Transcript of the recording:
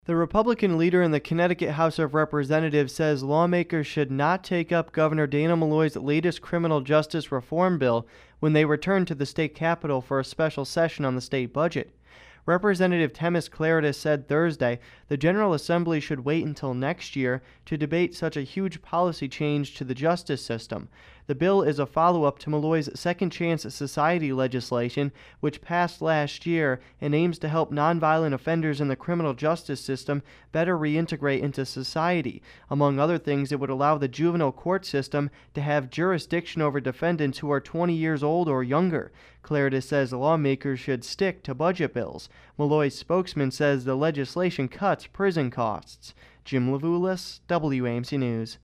The Republican leader in the Connecticut House of Representatives says lawmakers should not take up Governor Dana Malloy's latest criminal justice reform bill when they return to the state capitol for a special session on the state budget. Representative Themis Klarides said Thursday the General Assembly should wait until next year to debate such a huge policy change to the justice system. The bill is a follow-up to Malloy's Second Chance Society legislation, which passed last year and aims to help nonviolent offenders in the criminal justice system better reintegrate into society. Among other things, it would allow the juvenile court system to have jurisdiction over defendants who are 20 years old or younger. Klarides says lawmakers should stick to budget bills. Malloy's spokesman says the legislation cuts prison costs. Jim Levulis, WAMC News.